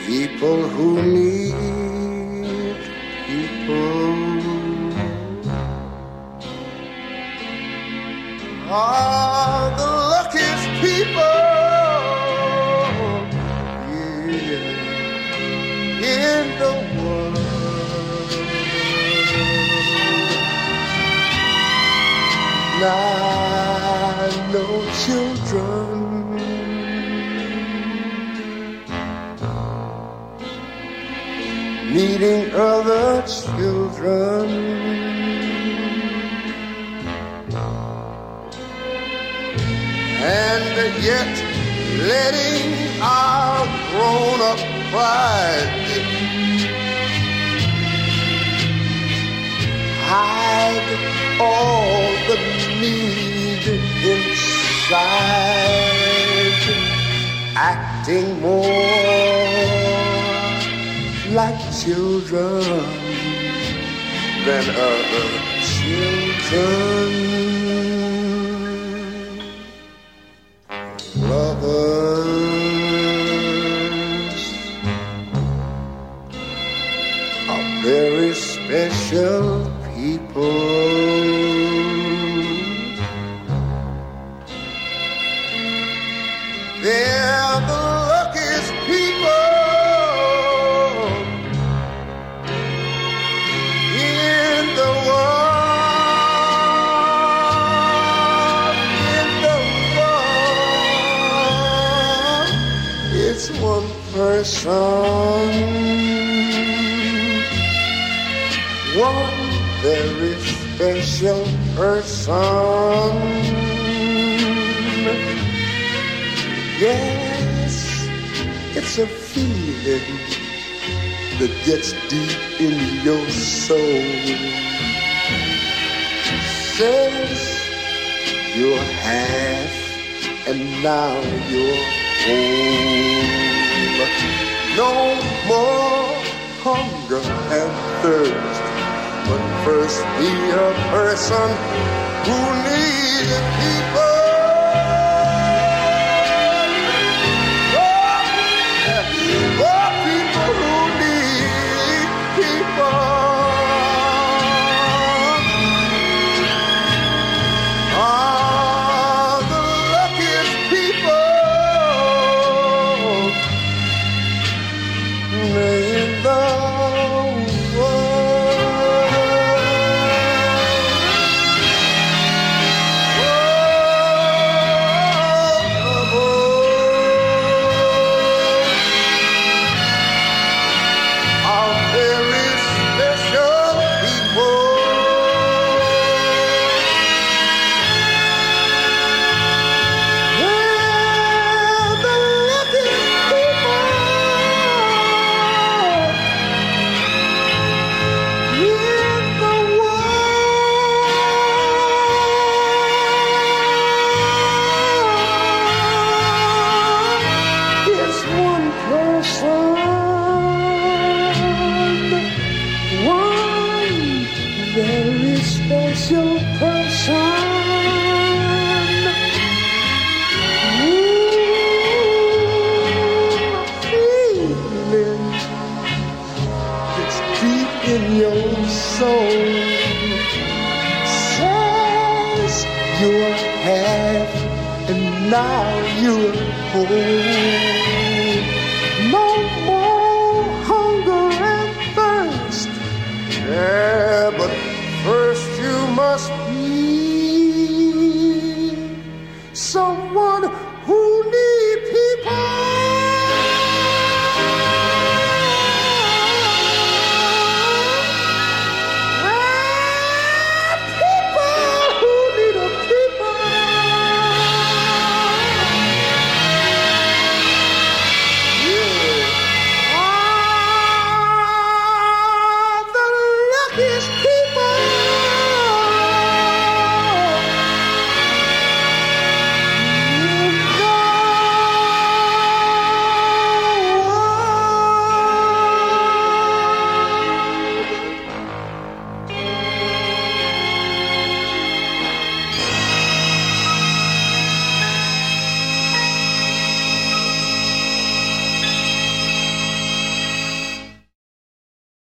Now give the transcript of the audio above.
people who need people are the luckiest people, yeah, in the world. Now, no children needing other children, and yet letting our grown-up pride hide all the need inside, acting more like children than other children. Lovers are very special people. They're the luckiest people in the world. In the world, it's one person, one very special person. Yes, it's a feeling that gets deep in your soul. Says you're half and now you're whole. No more hunger and thirst, but first be a person who needs people. Oh, people who need people are the luckiest people in the very special person. Feeling that's deep in your soul says you're half and now you're whole.